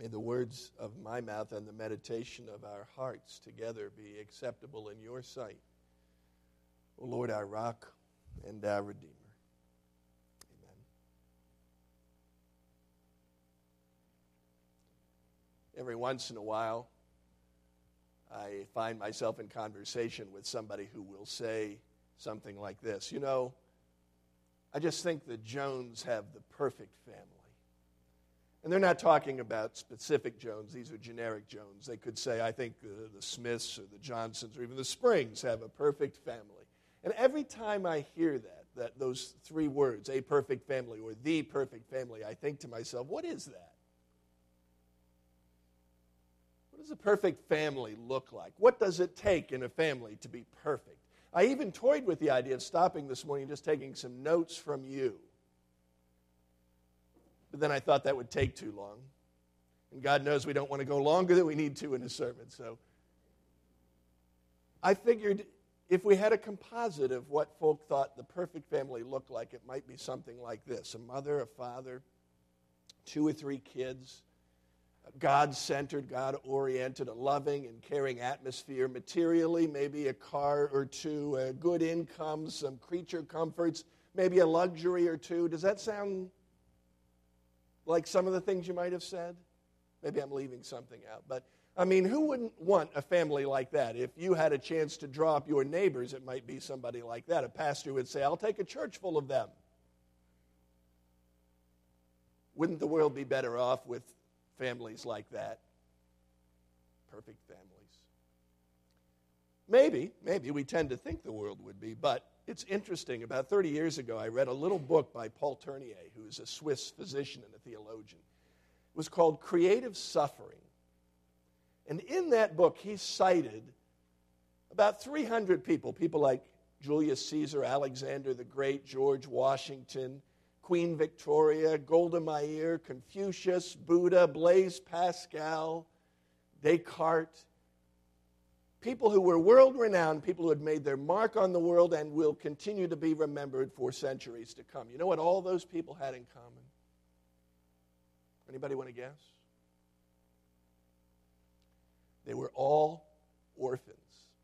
May the words of my mouth and the meditation of our hearts together be acceptable in your sight, O Lord, our rock and our Redeemer. Amen. Every once in a while, I find myself in conversation with somebody who will say something like this. You know, I just think the Jones have the perfect family. And they're not talking about specific Jones. These are generic Jones. They could say, I think the Smiths or the Johnsons or even the Springs have a perfect family. And every time I hear that those three words, a perfect family or the perfect family, I think to myself, what is that? What does a perfect family look like? What does it take in a family to be perfect? I even toyed with the idea of stopping this morning and just taking some notes from you. But then I thought that would take too long. And God knows we don't want to go longer than we need to in a sermon. So I figured if we had a composite of what folk thought the perfect family looked like, it might be something like this. A mother, a father, 2 or 3 kids, a God-centered, God-oriented, a loving and caring atmosphere. Materially, maybe a car or 2, a good income, some creature comforts, maybe a luxury or 2. Does that sound like some of the things you might have said? Maybe I'm leaving something out. But, I mean, who wouldn't want a family like that? If you had a chance to draw up your neighbors, it might be somebody like that. A pastor would say, I'll take a church full of them. Wouldn't the world be better off with families like that? Perfect families. Maybe we tend to think the world would be, but it's interesting. About 30 years ago, I read a little book by Paul Tournier, who's a Swiss physician and a theologian. It was called Creative Suffering. And in that book, he cited about 300 people like Julius Caesar, Alexander the Great, George Washington, Queen Victoria, Golda Meir, Confucius, Buddha, Blaise Pascal, Descartes. People who were world-renowned, people who had made their mark on the world and will continue to be remembered for centuries to come. You know what all those people had in common? Anybody want to guess? They were all orphans.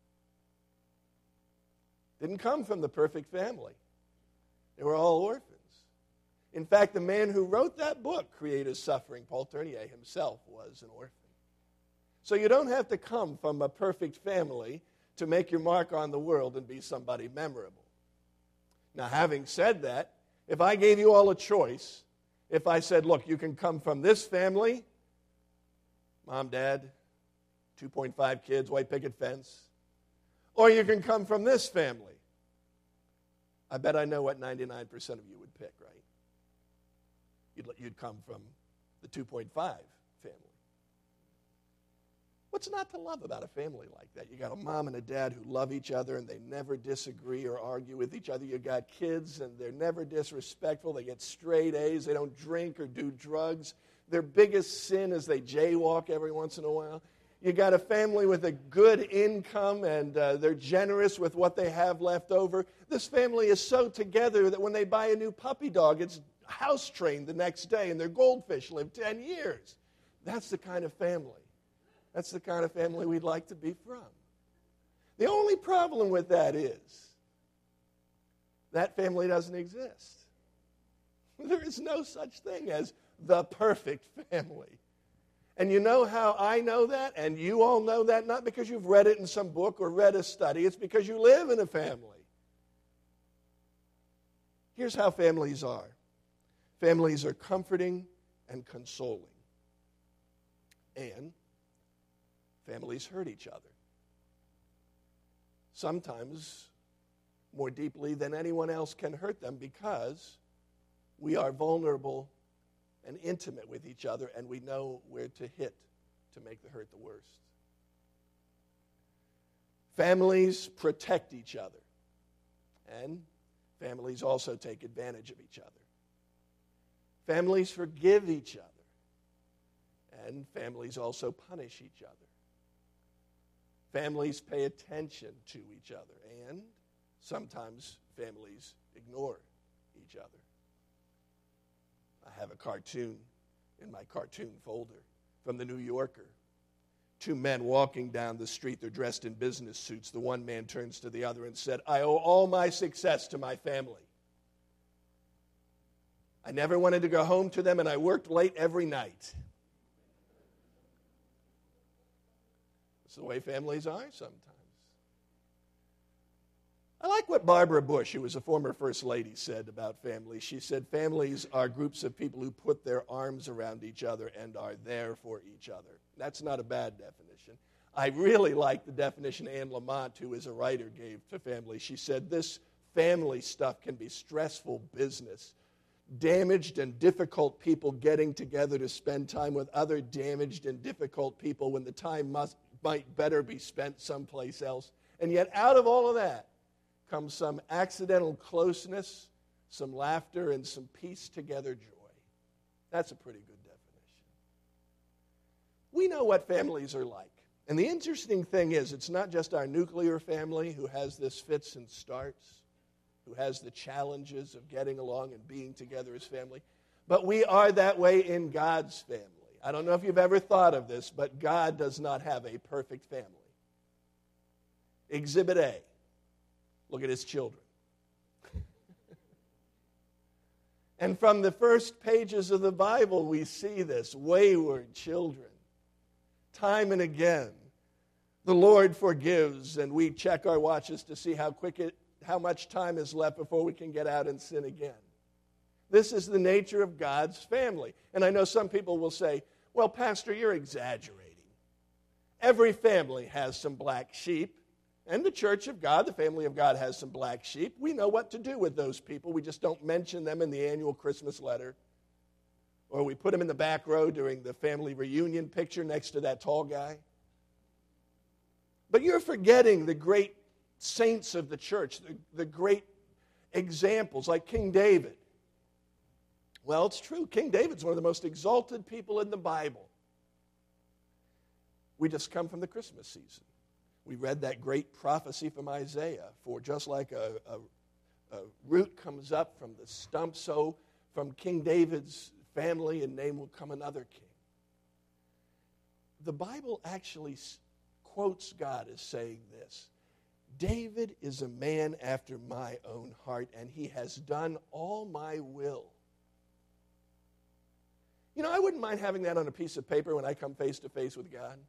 Didn't come from the perfect family. They were all orphans. In fact, the man who wrote that book, Creative Suffering, Paul Tournier himself, was an orphan. So you don't have to come from a perfect family to make your mark on the world and be somebody memorable. Now, having said that, if I gave you all a choice, if I said, look, you can come from this family, mom, dad, 2.5 kids, white picket fence, or you can come from this family, I bet I know what 99% of you would pick, right? You'd come from the 2.5 family. What's not to love about a family like that? You got a mom and a dad who love each other and they never disagree or argue with each other. You got kids and they're never disrespectful. They get straight A's. They don't drink or do drugs. Their biggest sin is they jaywalk every once in a while. You got a family with a good income and they're generous with what they have left over. This family is so together that when they buy a new puppy dog, it's house trained the next day and their goldfish live 10 years. That's the kind of family. That's the kind of family we'd like to be from. The only problem with that is that family doesn't exist. There is no such thing as the perfect family. And you know how I know that, and you all know that, not because you've read it in some book or read a study. It's because you live in a family. Here's how families are. Families are comforting and consoling. And families hurt each other. Sometimes more deeply than anyone else can hurt them because we are vulnerable and intimate with each other and we know where to hit to make the hurt the worst. Families protect each other and families also take advantage of each other. Families forgive each other and families also punish each other. Families pay attention to each other, and sometimes families ignore each other. I have a cartoon in my cartoon folder from the New Yorker. Two men walking down the street. They're dressed in business suits. The one man turns to the other and said, "I owe all my success to my family. I never wanted to go home to them, and I worked late every night." It's the way families are sometimes. I like what Barbara Bush, who was a former First Lady, said about families. She said, families are groups of people who put their arms around each other and are there for each other. That's not a bad definition. I really like the definition Anne Lamott, who is a writer, gave to family. She said, this family stuff can be stressful business. Damaged and difficult people getting together to spend time with other damaged and difficult people when the time might better be spent someplace else. And yet out of all of that comes some accidental closeness, some laughter, and some piece together joy. That's a pretty good definition. We know what families are like. And the interesting thing is, it's not just our nuclear family who has this fits and starts, who has the challenges of getting along and being together as family, but we are that way in God's family. I don't know if you've ever thought of this, but God does not have a perfect family. Exhibit A. Look at his children. And from the first pages of the Bible, we see this. Wayward children. Time and again, the Lord forgives, and we check our watches to see how much time is left before we can get out and sin again. This is the nature of God's family. And I know some people will say, well, Pastor, you're exaggerating. Every family has some black sheep. And the church of God, the family of God, has some black sheep. We know what to do with those people. We just don't mention them in the annual Christmas letter. Or we put them in the back row during the family reunion picture next to that tall guy. But you're forgetting the great saints of the church, the great examples like King David. Well, it's true. King David's one of the most exalted people in the Bible. We just come from the Christmas season. We read that great prophecy from Isaiah, for just like a root comes up from the stump, so from King David's family and name will come another king. The Bible actually quotes God as saying this: David is a man after my own heart, and he has done all my will. You know, I wouldn't mind having that on a piece of paper when I come face to face with God.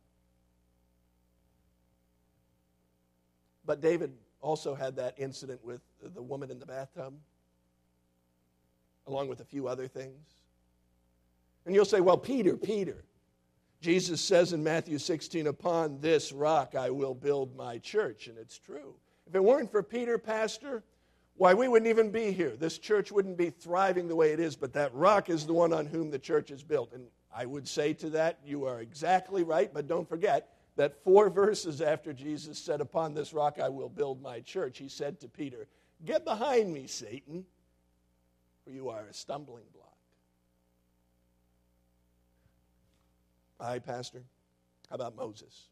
But David also had that incident with the woman in the bathtub, along with a few other things. And you'll say, well, Peter. Jesus says in Matthew 16, upon this rock I will build my church. And it's true. If it weren't for Peter, Pastor, why, we wouldn't even be here. This church wouldn't be thriving the way it is, but that rock is the one on whom the church is built. And I would say to that, you are exactly right, but don't forget that 4 verses after Jesus said, upon this rock I will build my church, he said to Peter, get behind me, Satan, for you are a stumbling block. All right, Pastor, how about Moses?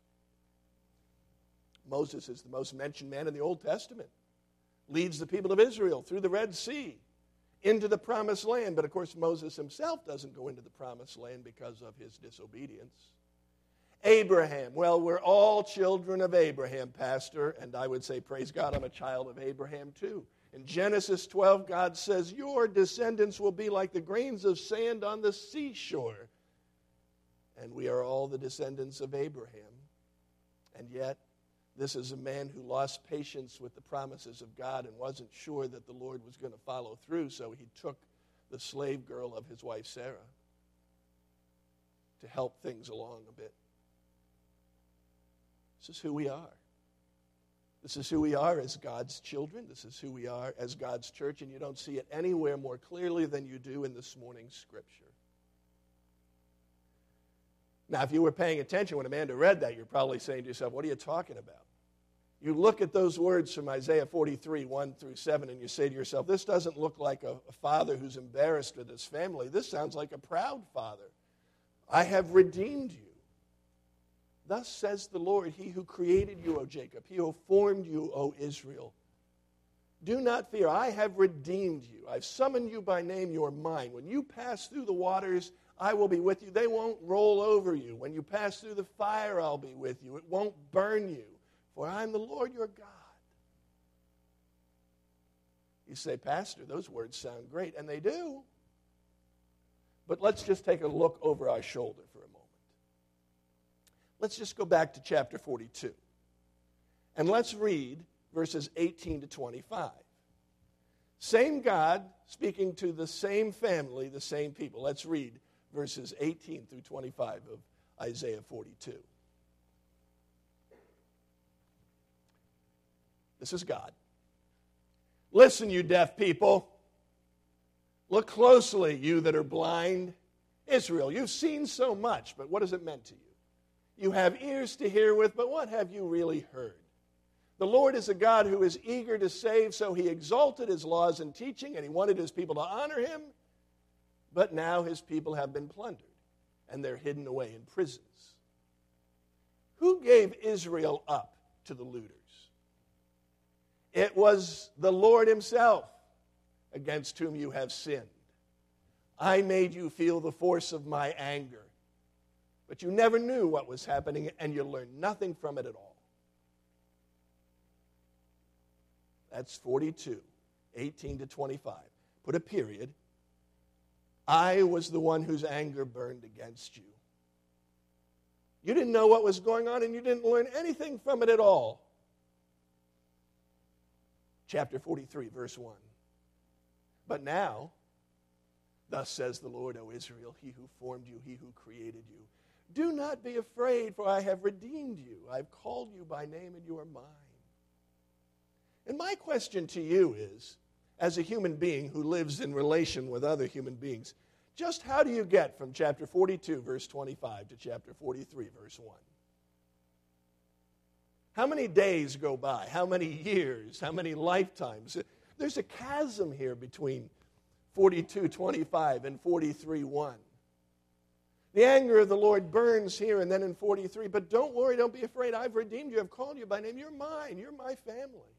Moses is the most mentioned man in the Old Testament. Leads the people of Israel through the Red Sea into the Promised Land. But, of course, Moses himself doesn't go into the Promised Land because of his disobedience. Abraham. Well, we're all children of Abraham, Pastor. And I would say, praise God, I'm a child of Abraham too. In Genesis 12, God says, your descendants will be like the grains of sand on the seashore. And we are all the descendants of Abraham. And yet, this is a man who lost patience with the promises of God and wasn't sure that the Lord was going to follow through, so he took the slave girl of his wife Sarah to help things along a bit. This is who we are. This is who we are as God's children. This is who we are as God's church, and you don't see it anywhere more clearly than you do in this morning's scripture. Now, if you were paying attention when Amanda read that, you're probably saying to yourself, what are you talking about? You look at those words from Isaiah 43, 1 through 7, and you say to yourself, this doesn't look like a father who's embarrassed with his family. This sounds like a proud father. I have redeemed you. Thus says the Lord, he who created you, O Jacob, he who formed you, O Israel. Do not fear. I have redeemed you. I've summoned you by name. You're mine. When you pass through the waters, I will be with you. They won't roll over you. When you pass through the fire, I'll be with you. It won't burn you, for I'm the Lord your God. You say, Pastor, those words sound great, and they do. But let's just take a look over our shoulder for a moment. Let's just go back to chapter 42. And let's read verses 18 to 25. Same God speaking to the same family, the same people. Let's read verses 18 through 25 of Isaiah 42. This is God. Listen, you deaf people. Look closely, you that are blind. Israel, you've seen so much, but what has it meant to you? You have ears to hear with, but what have you really heard? The Lord is a God who is eager to save, so he exalted his laws and teaching, and he wanted his people to honor him. But now his people have been plundered, and they're hidden away in prisons. Who gave Israel up to the looters? It was the Lord himself, against whom you have sinned. I made you feel the force of my anger, but you never knew what was happening, and you learned nothing from it at all. That's 42, 18 to 25. Put a period. I was the one whose anger burned against you. You didn't know what was going on, and you didn't learn anything from it at all. Chapter 43, verse 1. But now, thus says the Lord, O Israel, he who formed you, he who created you. Do not be afraid, for I have redeemed you. I've called you by name, and you are mine. And my question to you is, as a human being who lives in relation with other human beings, just how do you get from chapter 42, verse 25, to chapter 43, verse 1? How many days go by? How many years? How many lifetimes? There's a chasm here between 42:25 and 43:1. The anger of the Lord burns here and then in 43. But don't worry, don't be afraid. I've redeemed you. I've called you by name. You're mine. You're my family.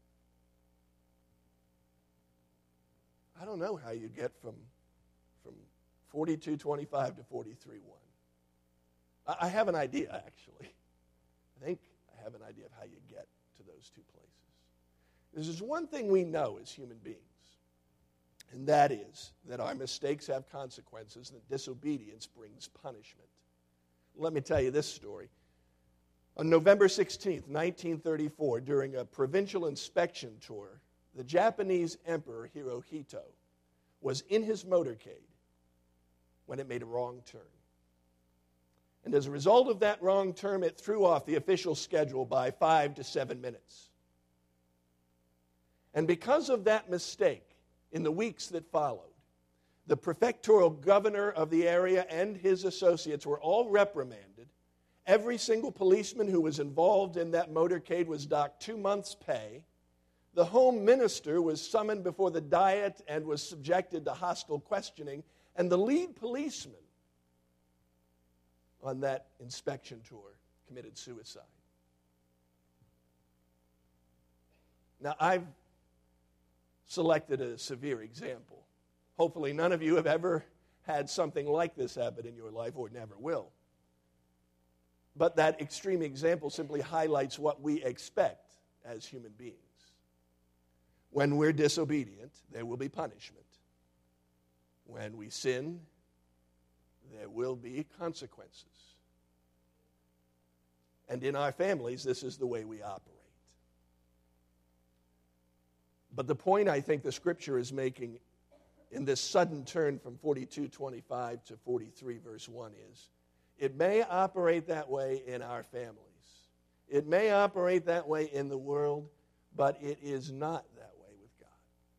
I don't know how you get from 42:25 to 43:1. I have an idea, actually. I think I have an idea of how you get to those two places. There's one thing we know as human beings, and that is that our mistakes have consequences and that disobedience brings punishment. Let me tell you this story. On November 16th, 1934, during a provincial inspection tour, the Japanese Emperor Hirohito was in his motorcade when it made a wrong turn. And as a result of that wrong turn, it threw off the official schedule by 5 to 7 minutes. And because of that mistake, in the weeks that followed, the prefectural governor of the area and his associates were all reprimanded. Every single policeman who was involved in that motorcade was docked 2 months' pay. The home minister was summoned before the Diet and was subjected to hostile questioning. And the lead policeman on that inspection tour committed suicide. Now, I've selected a severe example. Hopefully none of you have ever had something like this happen in your life or never will. But that extreme example simply highlights what we expect as human beings. When we're disobedient, there will be punishment. When we sin, there will be consequences. And in our families, this is the way we operate. But the point I think the Scripture is making in this sudden turn from 42:25 to 43 verse 1 is, it may operate that way in our families. It may operate that way in the world, but it is not that way with God.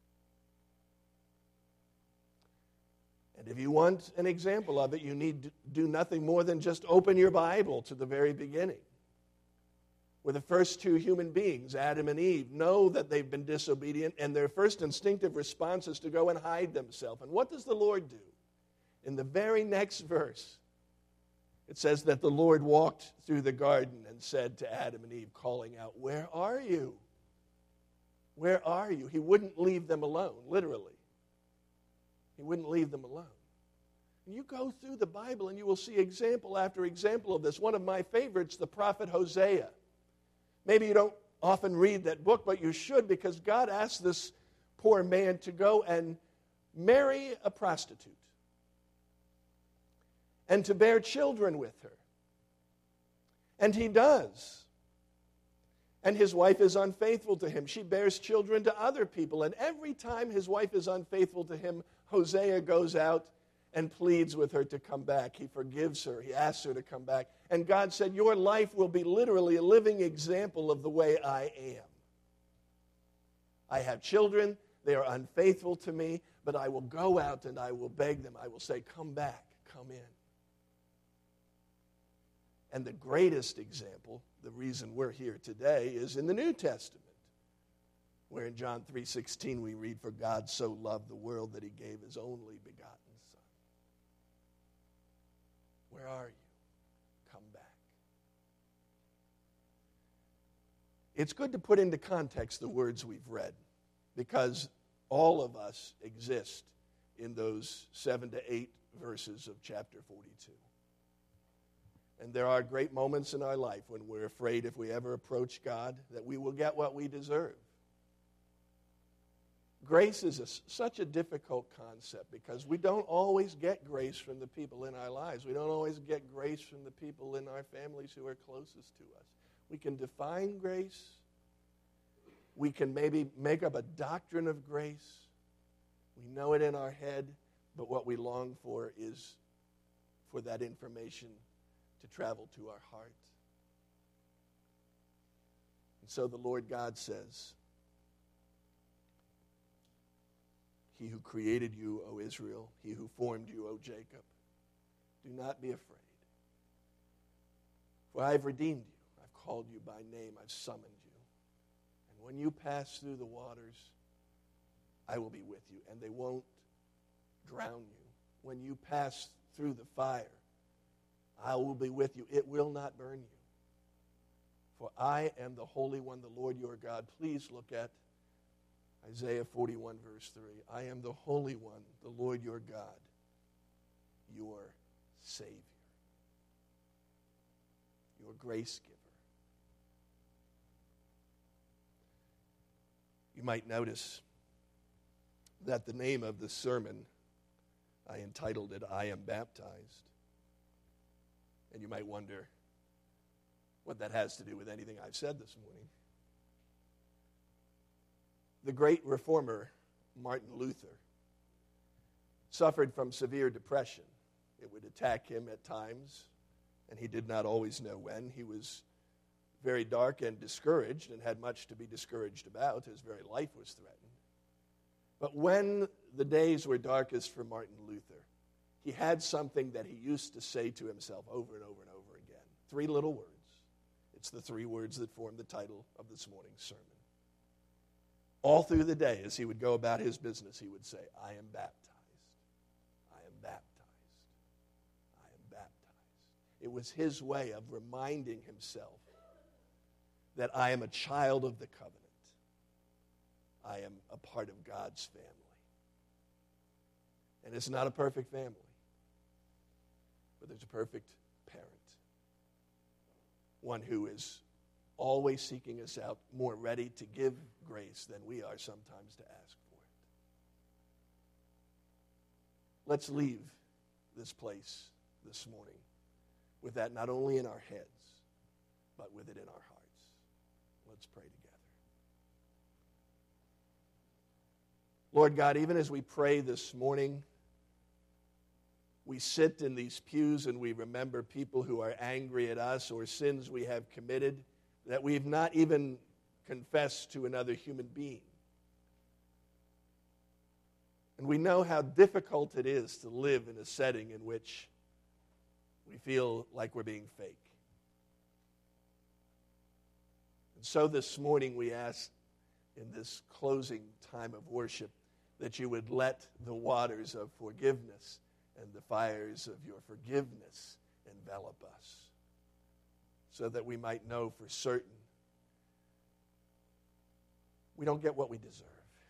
And if you want an example of it, you need to do nothing more than just open your Bible to the very beginning, where the first two human beings, Adam and Eve, know that they've been disobedient, and their first instinctive response is to go and hide themselves. And what does the Lord do? In the very next verse, it says that the Lord walked through the garden and said to Adam and Eve, calling out, "Where are you?" Where are you? He wouldn't leave them alone, literally. He wouldn't leave them alone. And you go through the Bible and you will see example after example of this. One of my favorites, the prophet Hosea. Maybe you don't often read that book, but you should, because God asked this poor man to go and marry a prostitute and to bear children with her. And he does. And his wife is unfaithful to him. She bears children to other people. And every time his wife is unfaithful to him, Hosea goes out and pleads with her to come back. He forgives her. He asks her to come back. And God said, your life will be literally a living example of the way I am. I have children. They are unfaithful to me. But I will go out and I will beg them. I will say, come back, come in. And the greatest example, the reason we're here today, is in the New Testament, where in John 3:16 we read, for God so loved the world that he gave his only begotten Son. Where are you? Come back. It's good to put into context the words we've read, because all of us exist in those 7 to 8 verses of chapter 42. And there are great moments in our life when we're afraid if we ever approach God that we will get what we deserve. Grace is such a difficult concept because we don't always get grace from the people in our lives. We don't always get grace from the people in our families who are closest to us. We can define grace. We can maybe make up a doctrine of grace. We know it in our head, but what we long for is for that information to travel to our heart. And so the Lord God says, he who created you, O Israel, he who formed you, O Jacob, do not be afraid. For I have redeemed you. I've called you by name. I've summoned you. And when you pass through the waters, I will be with you, and they won't drown you. When you pass through the fire, I will be with you. It will not burn you. For I am the Holy One, the Lord your God. Please look at Isaiah 41, verse 3. I am the Holy One, the Lord your God, your Savior, your grace giver. You might notice that the name of the sermon, I entitled it, I Am Baptized. And you might wonder what that has to do with anything I've said this morning. The great reformer, Martin Luther, suffered from severe depression. It would attack him at times, and he did not always know when. He was very dark and discouraged and had much to be discouraged about. His very life was threatened. But when the days were darkest for Martin Luther, he had something that he used to say to himself over and over and over again. 3 little words. It's the 3 words that form the title of this morning's sermon. All through the day, as he would go about his business, he would say, I am baptized. I am baptized. I am baptized. It was his way of reminding himself that I am a child of the covenant. I am a part of God's family. And it's not a perfect family, but there's a perfect parent. One who is always seeking us out, more ready to give grace than we are sometimes to ask for it. Let's leave this place this morning with that not only in our heads, but with it in our hearts. Let's pray together. Lord God, even as we pray this morning, we sit in these pews and we remember people who are angry at us or sins we have committed that we've not even confessed to another human being. And we know how difficult it is to live in a setting in which we feel like we're being fake. And so this morning we ask in this closing time of worship that you would let the waters of forgiveness and the fires of your forgiveness envelop us, so that we might know for certain We don't get what we deserve.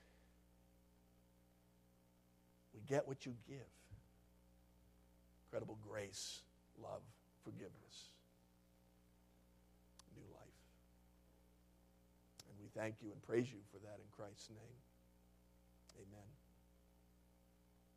We get what you give. Incredible grace, love, forgiveness, new life. And we thank you and praise you for that in Christ's name. Amen.